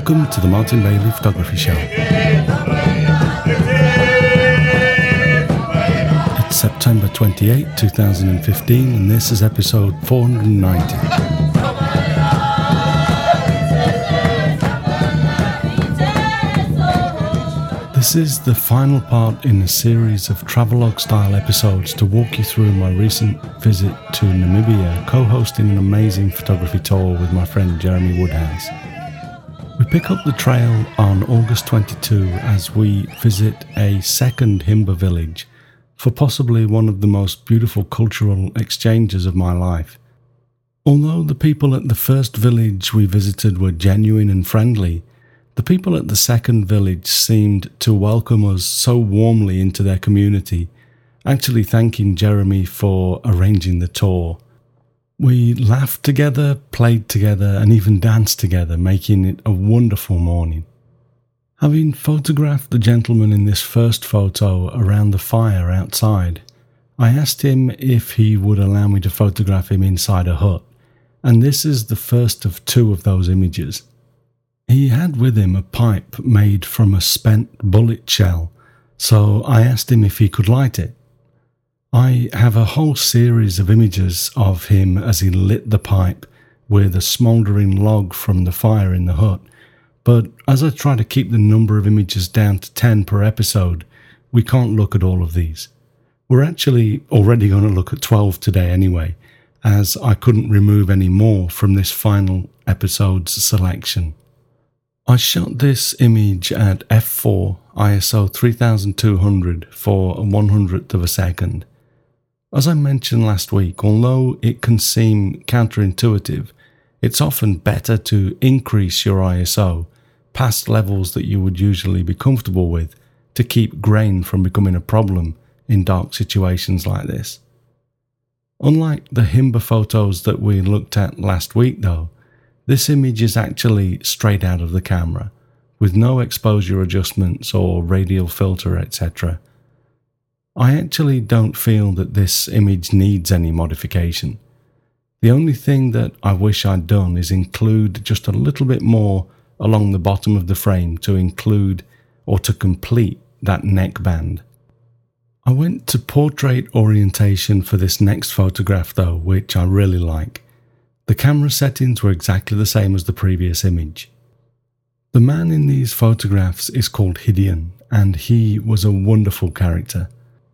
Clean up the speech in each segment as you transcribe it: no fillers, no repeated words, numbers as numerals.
Welcome to the Martin Bailey Photography Show. It's September 28, 2015, and this is episode 490. This is the final part in a series of travelogue-style episodes to walk you through my recent visit to Namibia, co-hosting an amazing photography tour with my friend Jeremy Woodhouse. We pick up the trail on August 22 as we visit a second Himba village for possibly one of the most beautiful cultural exchanges of my life. Although the people at the first village we visited were genuine and friendly, the people at the second village seemed to welcome us so warmly into their community, actually thanking Jeremy for arranging the tour. We laughed together, played together, and even danced together, making it a wonderful morning. Having photographed the gentleman in this first photo around the fire outside, I asked him if he would allow me to photograph him inside a hut, and this is the first of two of those images. He had with him a pipe made from a spent bullet shell, so I asked him if he could light it. I have a whole series of images of him as he lit the pipe with a smouldering log from the fire in the hut, but as I try to keep the number of images down to 10 per episode, we can't look at all of these. We're actually already going to look at 12 today anyway, as I couldn't remove any more from this final episode's selection. I shot this image at f4 ISO 3200 for a 100th of a second. As I mentioned last week, although it can seem counterintuitive, it's often better to increase your ISO past levels that you would usually be comfortable with to keep grain from becoming a problem in dark situations like this. Unlike the Himba photos that we looked at last week though, this image is actually straight out of the camera, with no exposure adjustments or radial filter, etc. I actually don't feel that this image needs any modification. The only thing that I wish I'd done is include just a little bit more along the bottom of the frame to include or to complete that neckband. I went to portrait orientation for this next photograph though, which I really like. The camera settings were exactly the same as the previous image. The man in these photographs is called Hidian, and he was a wonderful character.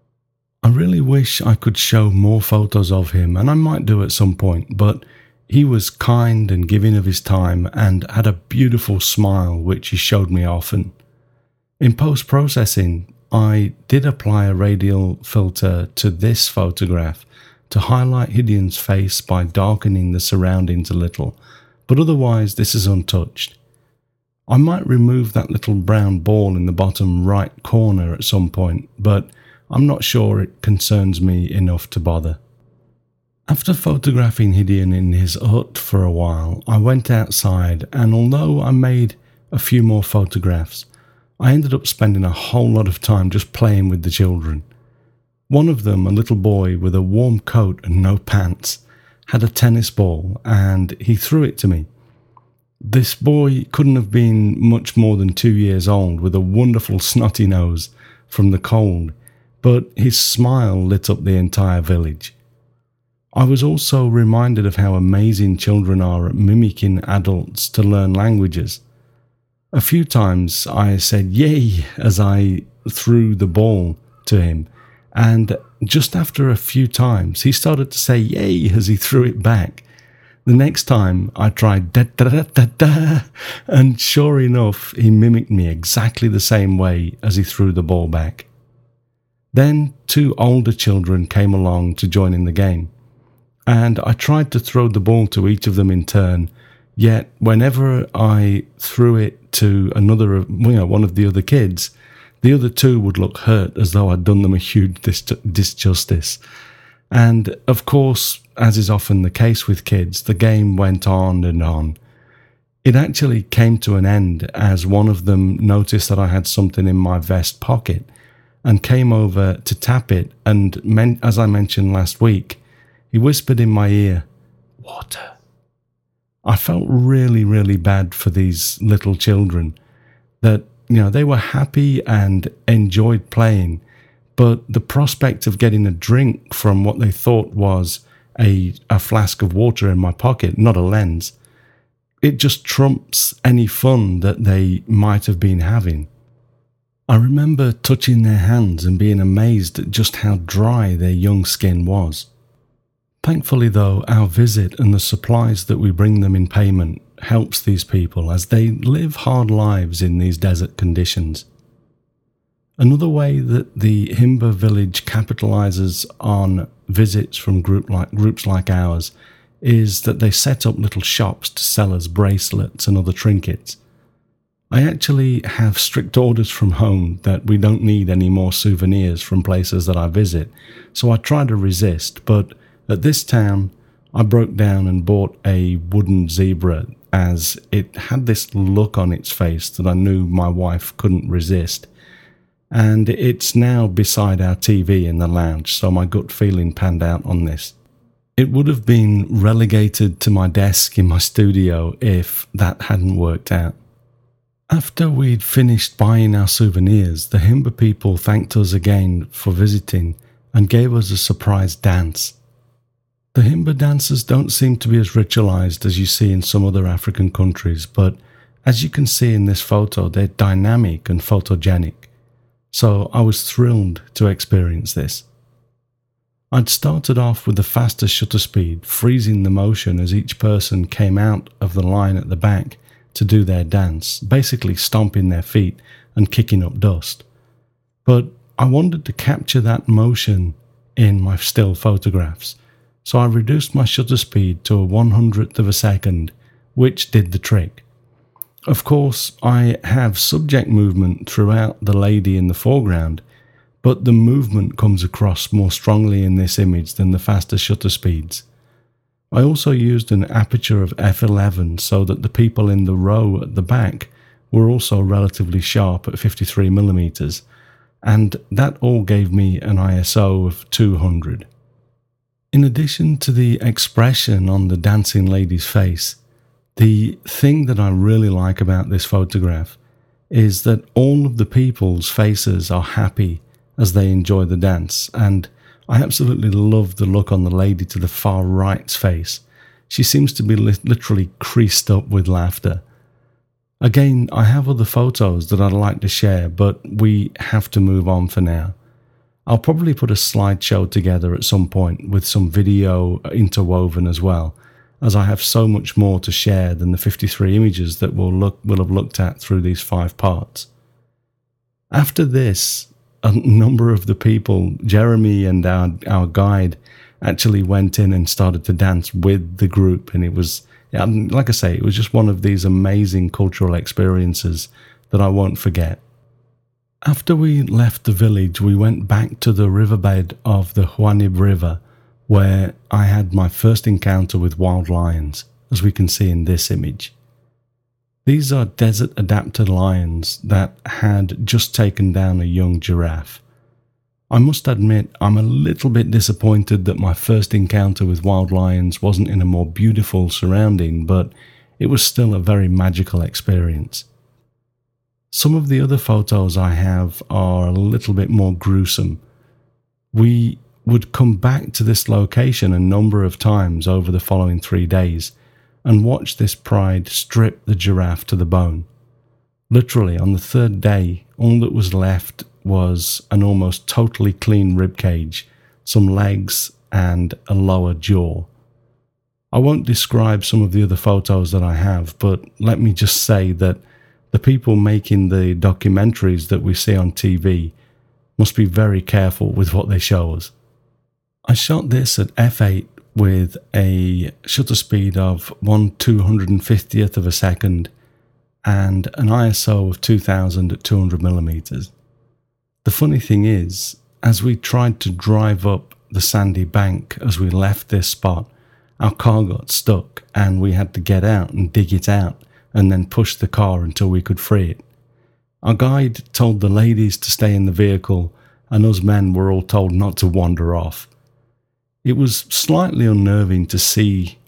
I really wish I could show more photos of him, and I might do at some point, but he was kind and giving of his time and had a beautiful smile which he showed me often. In post-processing, I did apply a radial filter to this photograph to highlight Hidian's face by darkening the surroundings a little, but otherwise this is untouched. I might remove that little brown ball in the bottom right corner at some point, but I'm not sure it concerns me enough to bother. After photographing Hidian in his hut for a while, I went outside, and although I made a few more photographs, I ended up spending a whole lot of time just playing with the children. One of them, a little boy with a warm coat and no pants, had a tennis ball and he threw it to me. This boy couldn't have been much more than 2 years old, with a wonderful snotty nose from the cold, but his smile lit up the entire village. I was also reminded of how amazing children are at mimicking adults to learn languages. A few times I said "yay" as I threw the ball to him, and just after a few times he started to say "yay" as he threw it back. The next time I tried "da da da da da," and sure enough he mimicked me exactly the same way as he threw the ball back. Then 2 older children came along to join in the game, and I tried to throw the ball to each of them in turn, yet whenever I threw it to one of the other kids, the other 2 would look hurt as though I'd done them a huge disjustice. And of course, as is often the case with kids, the game went on and on. It actually came to an end as one of them noticed that I had something in my vest pocket and came over to tap it, and as I mentioned last week, he whispered in my ear, "Water." I felt really, really bad for these little children that, they were happy and enjoyed playing, but the prospect of getting a drink from what they thought was a flask of water in my pocket, not a lens, it just trumps any fun that they might have been having. I remember touching their hands and being amazed at just how dry their young skin was. Thankfully though, our visit and the supplies that we bring them in payment helps these people as they live hard lives in these desert conditions. Another way that the Himba village capitalizes on visits from groups like ours is that they set up little shops to sell us bracelets and other trinkets. I actually have strict orders from home that we don't need any more souvenirs from places that I visit, so I try to resist, but at this town I broke down and bought a wooden zebra as it had this look on its face that I knew my wife couldn't resist. And it's now beside our TV in the lounge, so my gut feeling panned out on this. It would have been relegated to my desk in my studio if that hadn't worked out. After we'd finished buying our souvenirs, the Himba people thanked us again for visiting and gave us a surprise dance. The Himba dances don't seem to be as ritualized as you see in some other African countries, but as you can see in this photo, they're dynamic and photogenic. So I was thrilled to experience this. I'd started off with the fastest shutter speed, freezing the motion as each person came out of the line at the back to do their dance, basically stomping their feet and kicking up dust. But I wanted to capture that motion in my still photographs, so I reduced my shutter speed to a 1/100th of a second, which did the trick. Of course, I have subject movement throughout the lady in the foreground, but the movement comes across more strongly in this image than the faster shutter speeds. I also used an aperture of f11 so that the people in the row at the back were also relatively sharp at 53mm, and that all gave me an ISO of 200. In addition to the expression on the dancing lady's face, the thing that I really like about this photograph is that all of the people's faces are happy as they enjoy the dance, and I absolutely love the look on the lady to the far right's face. She seems to be literally creased up with laughter. Again, I have other photos that I'd like to share, but we have to move on for now. I'll probably put a slideshow together at some point with some video interwoven as well, as I have so much more to share than the 53 images that we'll have looked at through these 5 parts. After this, a number of the people, Jeremy and our guide, actually went in and started to dance with the group, and it was, like I say, it was just one of these amazing cultural experiences that I won't forget. After we left the village, we went back to the riverbed of the Huanib River, where I had my first encounter with wild lions, as we can see in this image. These are desert-adapted lions that had just taken down a young giraffe. I must admit, I'm a little bit disappointed that my first encounter with wild lions wasn't in a more beautiful surrounding, but it was still a very magical experience. Some of the other photos I have are a little bit more gruesome. We would come back to this location a number of times over the following 3 days and watch this pride strip the giraffe to the bone. Literally, on the 3rd day, all that was left was an almost totally clean ribcage, some legs, and a lower jaw. I won't describe some of the other photos that I have, but let me just say that the people making the documentaries that we see on TV must be very careful with what they show us. I shot this at f8 with a shutter speed of 1/250th of a second and an ISO of 2000 at 200mm. The funny thing is, as we tried to drive up the sandy bank as we left this spot, our car got stuck and we had to get out and dig it out and then push the car until we could free it. Our guide told the ladies to stay in the vehicle, and us men were all told not to wander off. It was slightly unnerving to see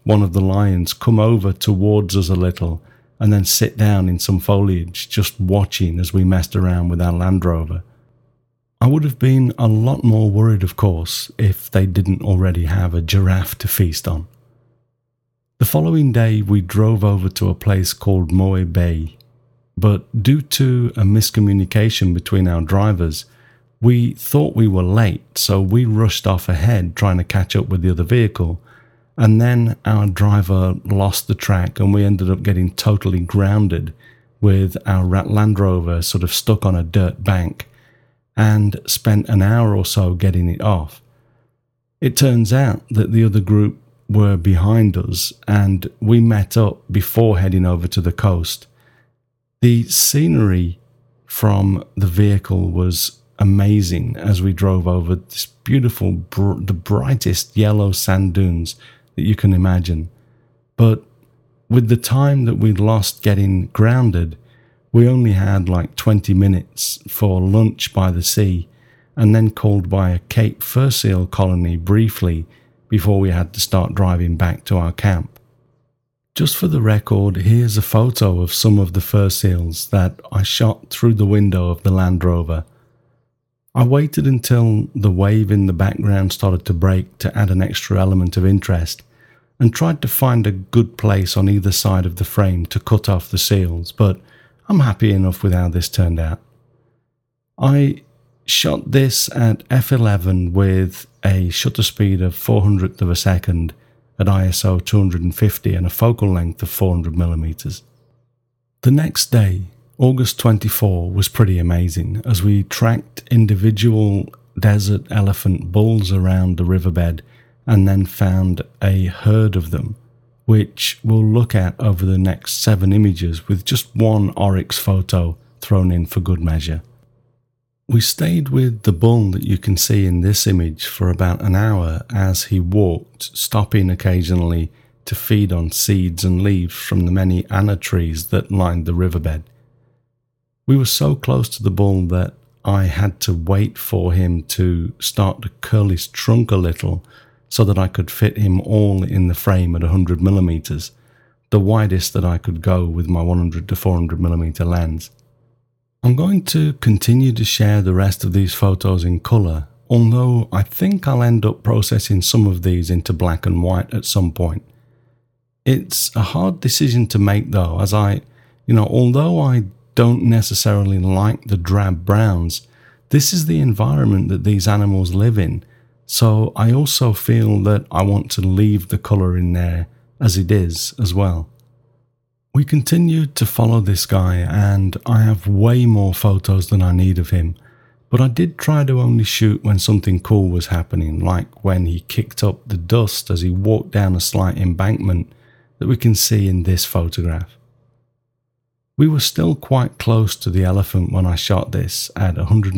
one of the lions come over towards us a little and then sit down in some foliage, just watching as we messed around with our Land Rover. I would have been a lot more worried, of course, if they didn't already have a giraffe to feast on. The following day, we drove over to a place called Moe Bay, but due to a miscommunication between our drivers, we thought we were late, so we rushed off ahead trying to catch up with the other vehicle, and then our driver lost the track and we ended up getting totally grounded with our Land Rover sort of stuck on a dirt bank, and spent an hour or so getting it off. It turns out that the other group were behind us and we met up before heading over to the coast. The scenery from the vehicle was amazing as we drove over this beautiful, the brightest yellow sand dunes that you can imagine. But with the time that we'd lost getting grounded, we only had like 20 minutes for lunch by the sea, and then called by a Cape fur seal colony briefly before we had to start driving back to our camp. Just for the record, here's a photo of some of the fur seals that I shot through the window of the Land Rover. I waited until the wave in the background started to break to add an extra element of interest, and tried to find a good place on either side of the frame to cut off the seals, but I'm happy enough with how this turned out. I shot this at f11 with a shutter speed of 400th of a second at ISO 250 and a focal length of 400mm. The next day, August 24, was pretty amazing as we tracked individual desert elephant bulls around the riverbed and then found a herd of them, which we'll look at over the next 7 images with just one oryx photo thrown in for good measure. We stayed with the bull that you can see in this image for about an hour as he walked, stopping occasionally to feed on seeds and leaves from the many anna trees that lined the riverbed. We were so close to the bull that I had to wait for him to start to curl his trunk a little so that I could fit him all in the frame at 100mm, the widest that I could go with my 100 to 400mm lens. I'm going to continue to share the rest of these photos in colour, although I think I'll end up processing some of these into black and white at some point. It's a hard decision to make though, as although I don't necessarily like the drab browns, this is the environment that these animals live in. So I also feel that I want to leave the colour in there as it is as well. We continued to follow this guy and I have way more photos than I need of him, but I did try to only shoot when something cool was happening, like when he kicked up the dust as he walked down a slight embankment that we can see in this photograph. We were still quite close to the elephant when I shot this at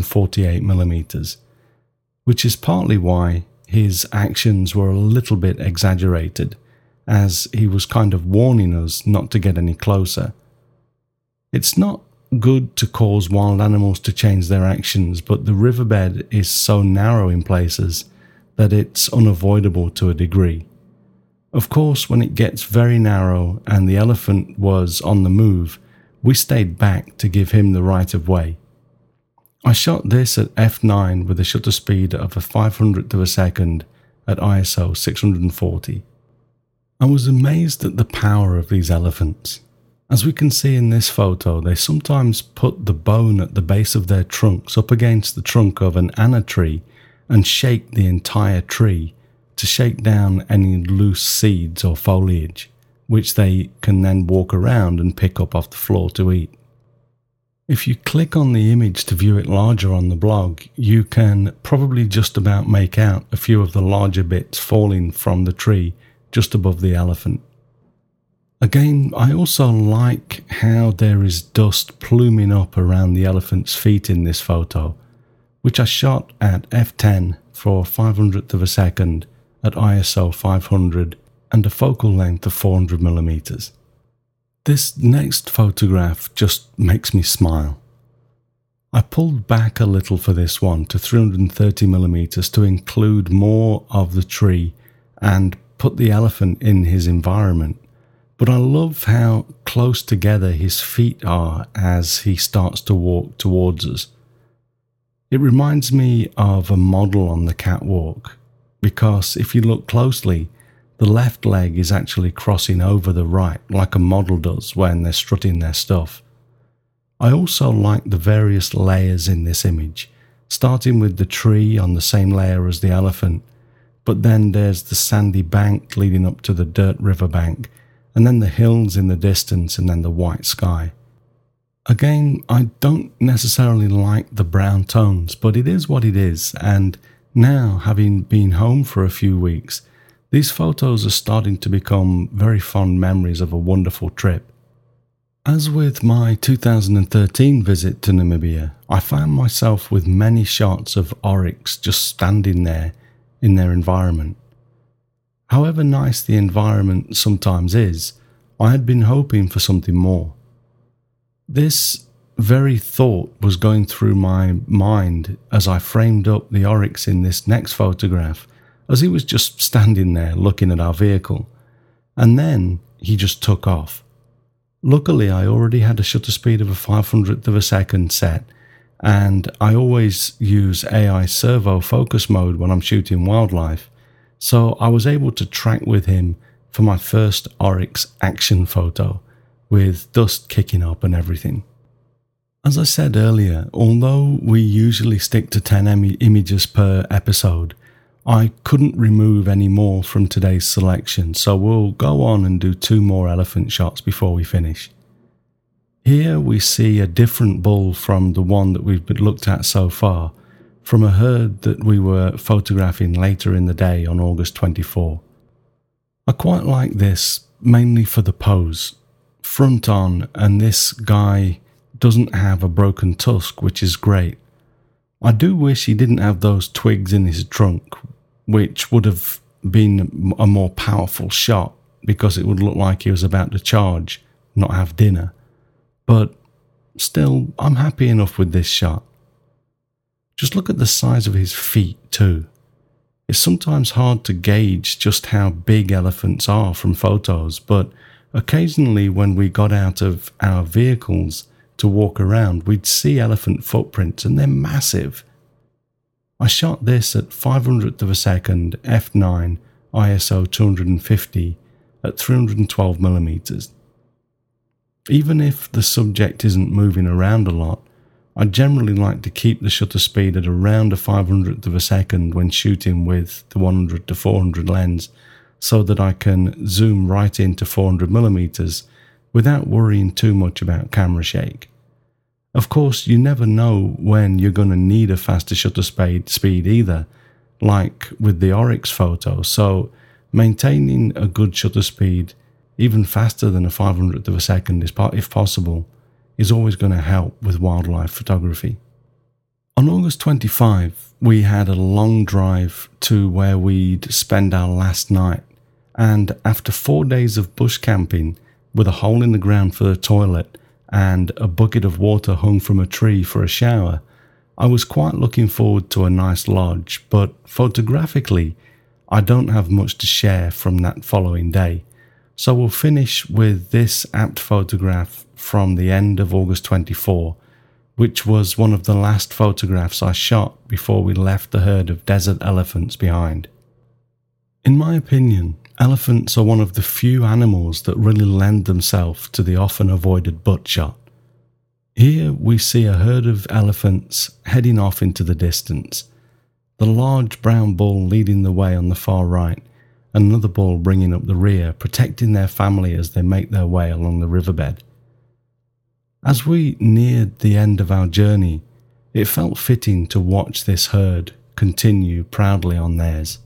148mm. Which is partly why his actions were a little bit exaggerated, as he was kind of warning us not to get any closer. It's not good to cause wild animals to change their actions, but the riverbed is so narrow in places that it's unavoidable to a degree. Of course, when it gets very narrow and the elephant was on the move, we stayed back to give him the right of way. I shot this at f9 with a shutter speed of a 500th of a second at ISO 640. I was amazed at the power of these elephants. As we can see in this photo, they sometimes put the bone at the base of their trunks up against the trunk of an anna tree and shake the entire tree to shake down any loose seeds or foliage, which they can then walk around and pick up off the floor to eat. If you click on the image to view it larger on the blog, you can probably just about make out a few of the larger bits falling from the tree just above the elephant. Again, I also like how there is dust pluming up around the elephant's feet in this photo, which I shot at f10 for 500th of a second at ISO 500 and a focal length of 400mm. This next photograph just makes me smile. I pulled back a little for this one to 330mm to include more of the tree and put the elephant in his environment, but I love how close together his feet are as he starts to walk towards us. It reminds me of a model on the catwalk, because if you look closely, the left leg is actually crossing over the right like a model does when they're strutting their stuff. I also like the various layers in this image, starting with the tree on the same layer as the elephant, but then there's the sandy bank leading up to the dirt riverbank, and then the hills in the distance, and then the white sky. Again, I don't necessarily like the brown tones, but it is what it is, and now, having been home for a few weeks, these photos are starting to become very fond memories of a wonderful trip. As with my 2013 visit to Namibia, I found myself with many shots of oryx just standing there in their environment. However nice the environment sometimes is, I had been hoping for something more. This very thought was going through my mind as I framed up the oryx in this next photograph, as he was just standing there looking at our vehicle, and then he just took off. Luckily, I already had a shutter speed of a 500th of a second set, and I always use AI servo focus mode when I'm shooting wildlife, so I was able to track with him for my first oryx action photo, with dust kicking up and everything. As I said earlier, although we usually stick to 10 images per episode, I couldn't remove any more from today's selection, so we'll go on and do 2 more elephant shots before we finish. Here we see a different bull from the one that we've looked at so far, from a herd that we were photographing later in the day on August 24. I quite like this, mainly for the pose. Front on, and this guy doesn't have a broken tusk, which is great. I do wish he didn't have those twigs in his trunk, which would have been a more powerful shot, because it would look like he was about to charge, not have dinner. But still, I'm happy enough with this shot. Just look at the size of his feet too. It's sometimes hard to gauge just how big elephants are from photos, but occasionally when we got out of our vehicles to walk around, we'd see elephant footprints, and they're massive. I shot this at 500th of a second, f9, ISO 250 at 312mm. Even if the subject isn't moving around a lot, I generally like to keep the shutter speed at around a 500th of a second when shooting with the 100 to 400 lens, so that I can zoom right into 400mm without worrying too much about camera shake. Of course, you never know when you're going to need a faster shutter speed either, like with the oryx photo, so maintaining a good shutter speed, even faster than a 500th of a second if possible, is always going to help with wildlife photography. On August 25, we had a long drive to where we'd spend our last night, and after 4 days of bush camping, with a hole in the ground for the toilet, and a bucket of water hung from a tree for a shower, I was quite looking forward to a nice lodge, but photographically, I don't have much to share from that following day. So we'll finish with this apt photograph from the end of August 24, which was one of the last photographs I shot before we left the herd of desert elephants behind. In my opinion, elephants are one of the few animals that really lend themselves to the often avoided butt shot. Here we see a herd of elephants heading off into the distance, the large brown bull leading the way on the far right, and another bull bringing up the rear, protecting their family as they make their way along the riverbed. As we neared the end of our journey, it felt fitting to watch this herd continue proudly on theirs.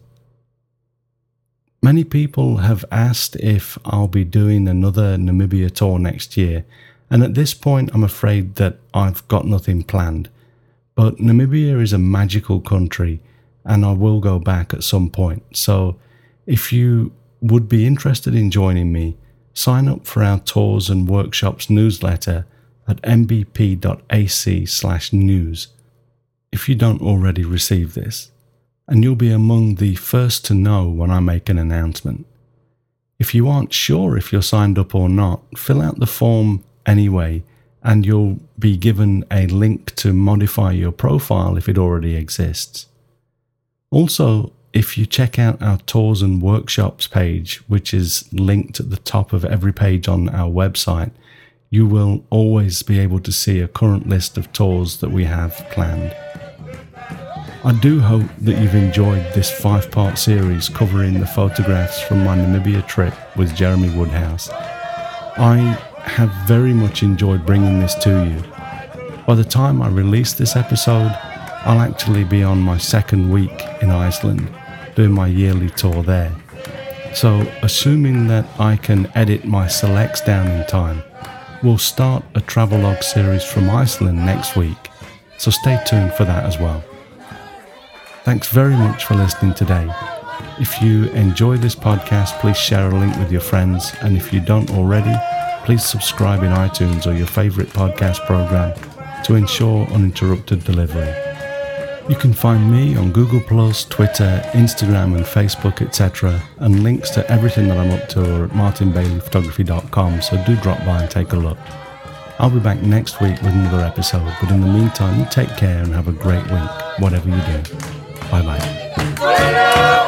Many people have asked if I'll be doing another Namibia tour next year, and at this point I'm afraid that I've got nothing planned. But Namibia is a magical country, and I will go back at some point, so if you would be interested in joining me, sign up for our Tours and Workshops newsletter at mbp.ac/news if you don't already receive this. and you'll be among the first to know when I make an announcement. If you aren't sure if you're signed up or not, fill out the form anyway, and you'll be given a link to modify your profile if it already exists. Also, if you check out our tours and workshops page, which is linked at the top of every page on our website, you will always be able to see a current list of tours that we have planned. I do hope that you've enjoyed this 5-part series covering the photographs from my Namibia trip with Jeremy Woodhouse. I have very much enjoyed bringing this to you. By the time I release this episode, I'll actually be on my second week in Iceland, doing my yearly tour there. So, assuming that I can edit my selects down in time, we'll start a travelogue series from Iceland next week, so stay tuned for that as well. Thanks very much for listening today. If you enjoy this podcast, please share a link with your friends, and if you don't already, please subscribe in iTunes or your favourite podcast program to ensure uninterrupted delivery. You can find me on Google+, Twitter, Instagram and Facebook, etc. and links to everything that I'm up to are at martinbaileyphotography.com, so do drop by and take a look. I'll be back next week with another episode, but in the meantime, you take care and have a great week, whatever you do. Bye-bye.